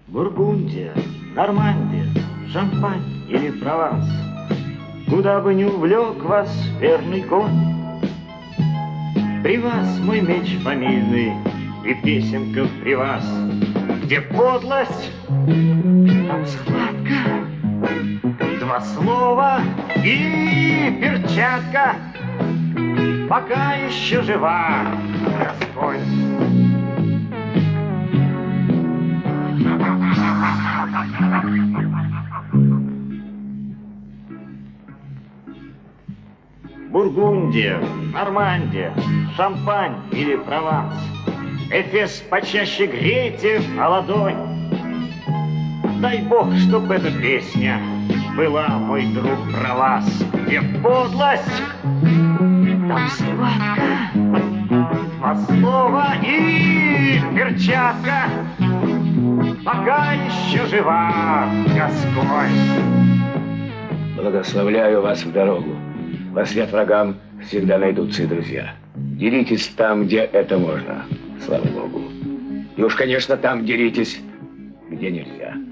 Бургундия, Нормандия, Шампань или Прованс, куда бы ни увлек вас верный конь, при вас мой меч фамильный и песенка при вас. Где подлость, там схватка, два слова и перчатка. Пока еще жива Гасконь. Бургундия, Нормандия, Шампань или Прованс, Эфес почаще грейте о ладонь. Дай Бог, чтоб эта песня была, мой друг, про вас. Где подлость, там схватка, два слова и перчатка. Пока еще жива Гасконь. Благословляю вас в дорогу. Во след врагам всегда найдутся и друзья. Деритесь там, где это можно, слава Богу. И уж, конечно, там деритесь, где нельзя.